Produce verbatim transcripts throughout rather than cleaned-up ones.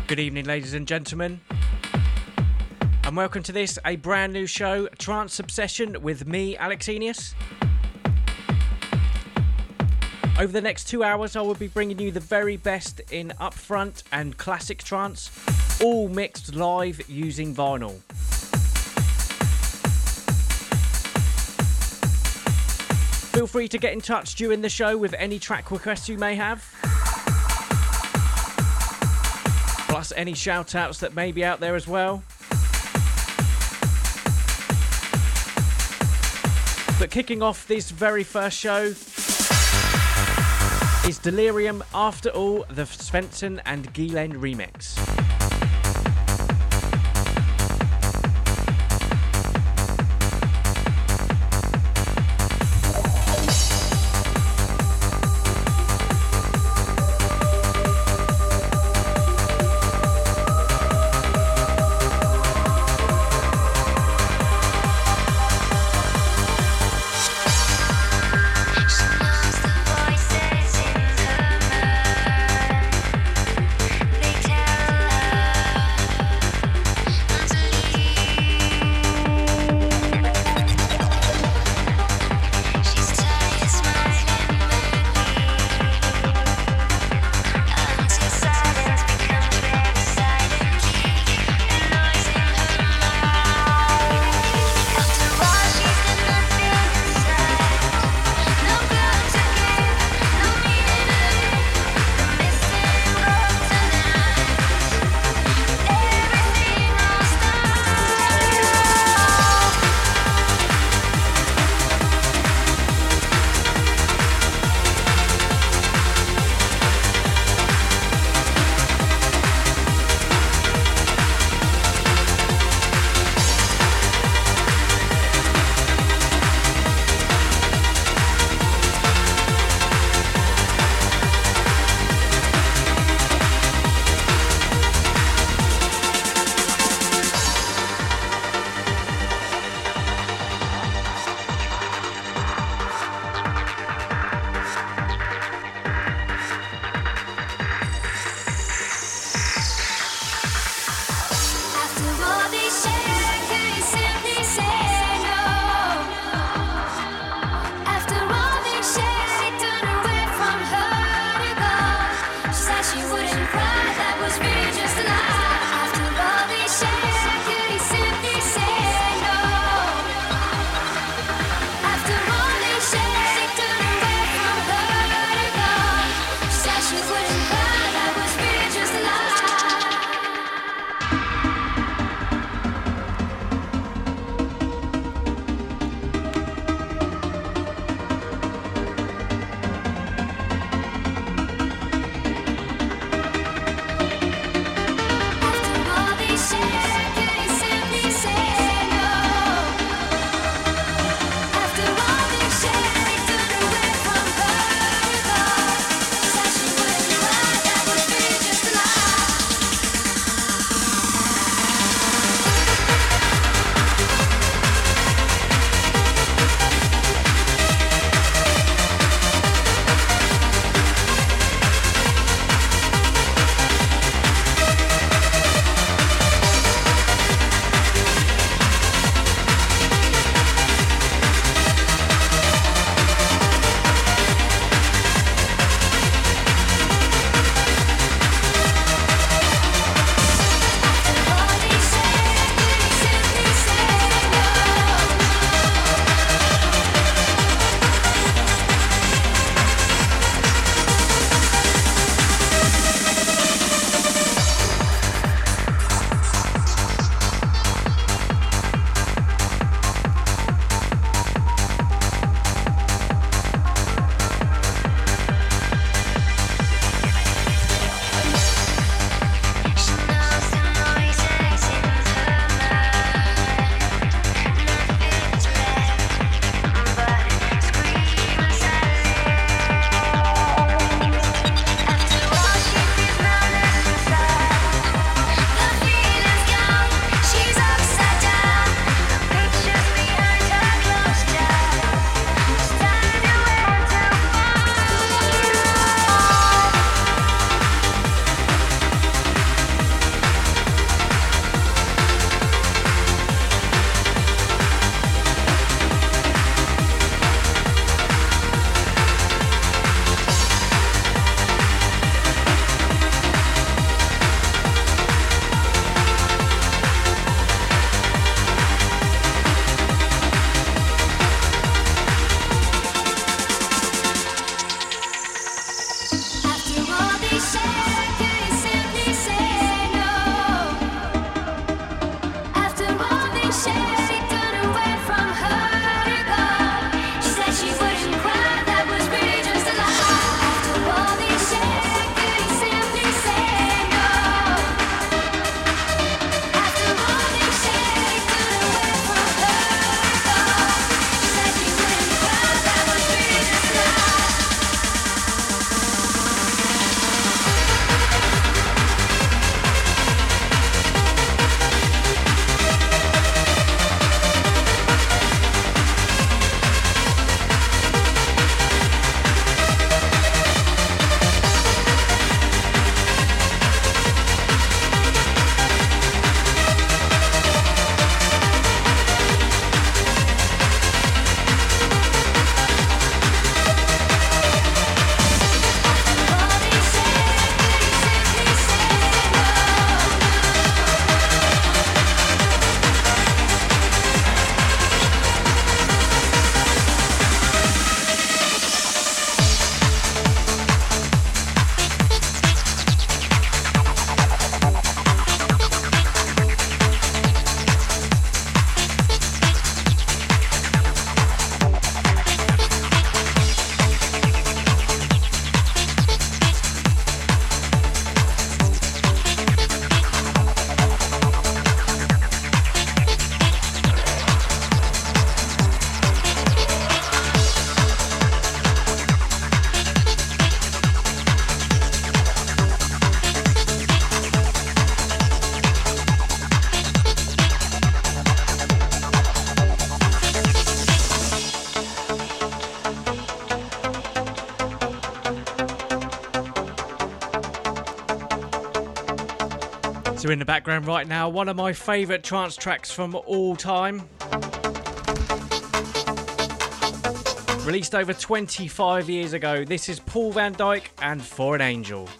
Good evening, ladies and gentlemen, and welcome to this, a brand new show, Trance Obsession, with me, Alexenius. Over the next two hours, I will be bringing you the very best in upfront and classic trance, all mixed live using vinyl. Feel free to get in touch during the show with any track requests you may have, plus any shout outs that may be out there as well. But kicking off this very first show is Delirium After All, the Svensson and Guylaine remix. So in the background right now, one of my favourite trance tracks from all time. Released over twenty-five years ago. This is Paul van Dyk and For an Angel.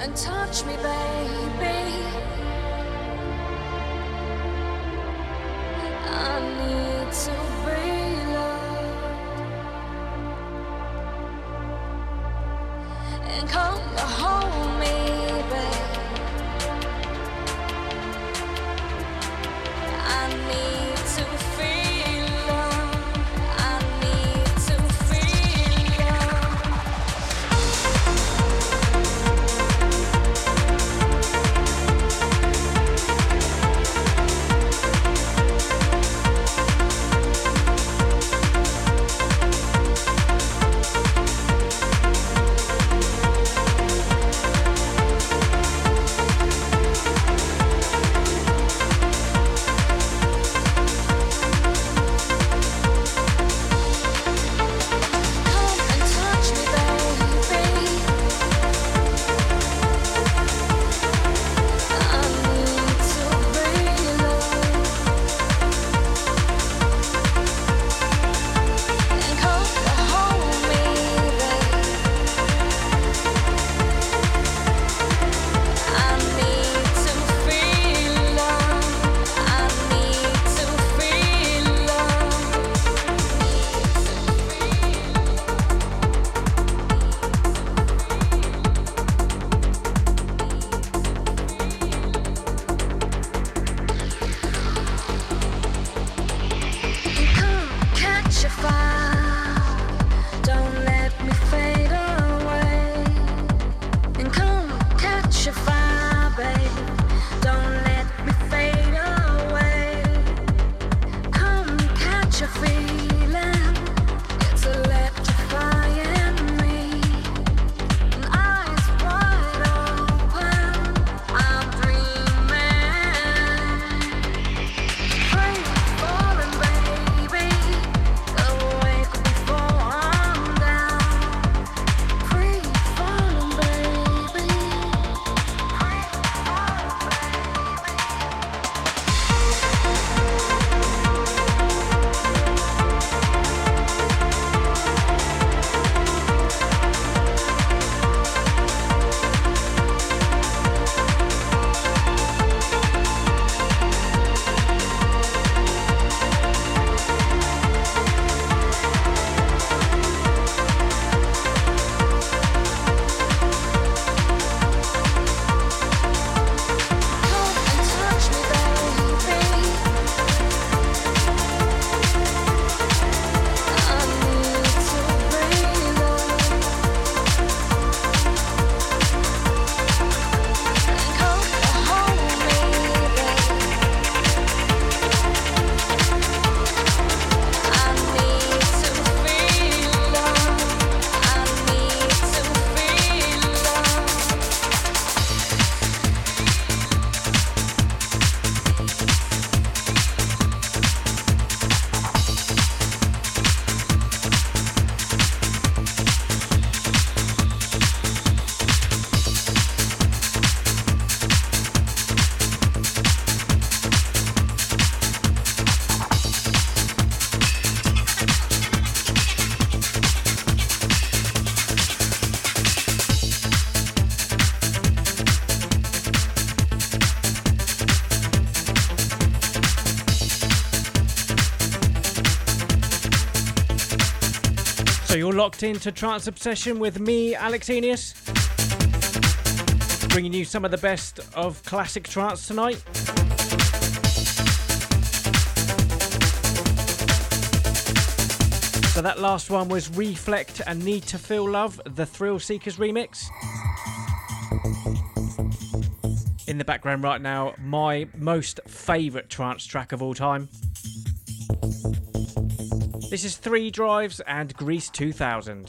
and touch me, baby. I need to be loved and come to hold me, babe. I need to feel love. I need to feel love. So you're locked into Trance Obsession with me, Alexenius, bringing you some of the best of classic trance tonight. So that last one was Reflect and Need to Feel Love, the Thrill Seekers remix. In the background right now, my most favourite trance track of all time. This is Three Drives and Grease two thousand.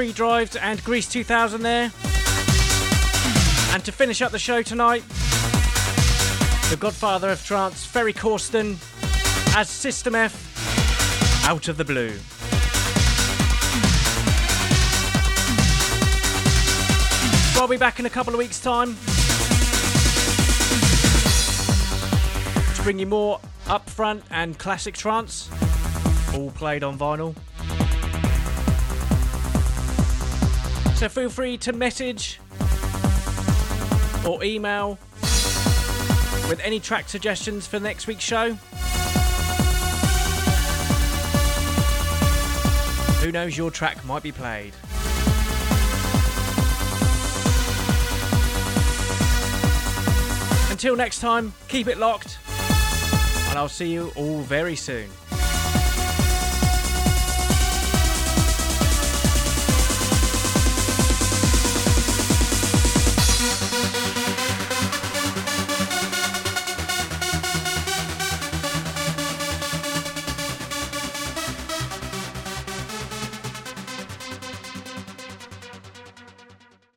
Pre-Drives and Grease two thousand there. And to finish up the show tonight, the godfather of trance, Ferry Corsten, as System F, Out of the Blue. So I'll be back in a couple of weeks' time to bring you more upfront and classic trance, all played on vinyl. So feel free to message or email with any track suggestions for next week's show. Who knows, your track might be played. Until next time, keep it locked, and I'll see you all very soon.